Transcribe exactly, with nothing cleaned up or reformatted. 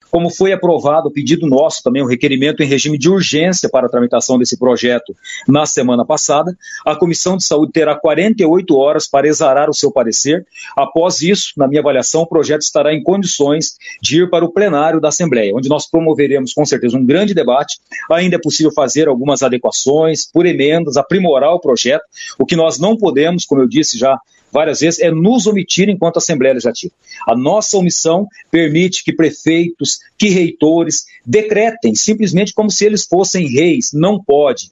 como foi aprovado o pedido nosso, também um requerimento em regime de urgência para a tramitação desse projeto na semana passada, a Comissão de Saúde terá quarenta e oito horas para exarar o seu parecer. Após isso, na minha avaliação, o projeto estará em condições de ir para o plenário da Assembleia, onde nós promoveremos com certeza um grande debate. Ainda é possível fazer algumas adequações por emendas, aprimorar o projeto. O que nós não podemos, como eu disse já várias vezes, é nos omitir enquanto Assembleia Legislativa. A nossa omissão permite que prefeitos, que reitores decretem, simplesmente como se eles fossem reis. Não pode.